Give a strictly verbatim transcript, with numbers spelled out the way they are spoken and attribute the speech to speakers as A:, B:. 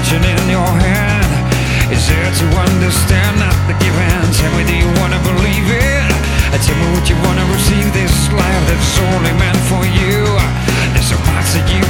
A: fortune in your hand is there to understand, not the given. Tell me, do you wanna believe it? Tell me, would you wanna receive this life that's only meant for you? There's so much that you